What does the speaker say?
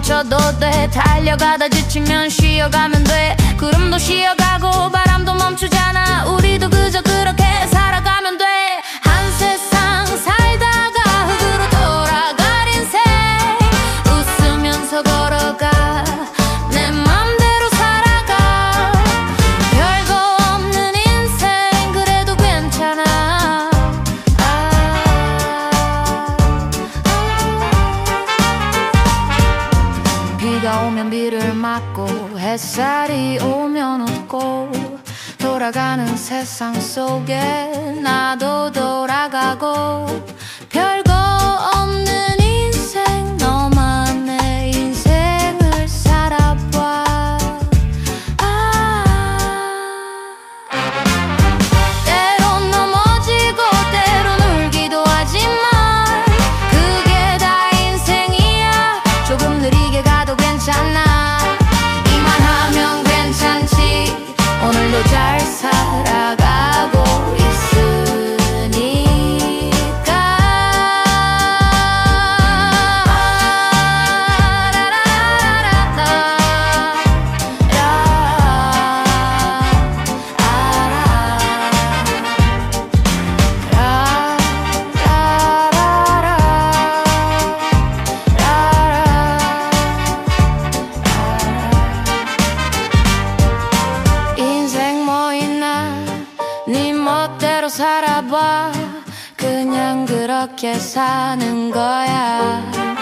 멈춰도 돼. 달려가다 지치면 쉬어가면 돼. 구름도 쉬어가고 바람도 멈추잖아. 우리도 그저 그렇게 살아가면 돼. 한 세상 살다가 흙으로 돌아갈 인생. 웃으면서 걸어가 내 맘대로 살아가. 별거 없는 인생 그래도 괜찮아. 비가 오면 비를 맞고 햇살이 오면 웃고 돌아가는 세상 속에 나도 돌아가고. 별거 없는 인생 너만의 인생을 살아봐. 때론 넘어지고 때론 울기도 하지만 그게 다 인생이야. 조금 느리게 가도 괜찮아. 이만하면 괜찮지. 오늘도 잘 살아가고 있으니까. 인생 뭐 있나 네 멋대로 살아봐. 그냥 그렇게 사는 거야.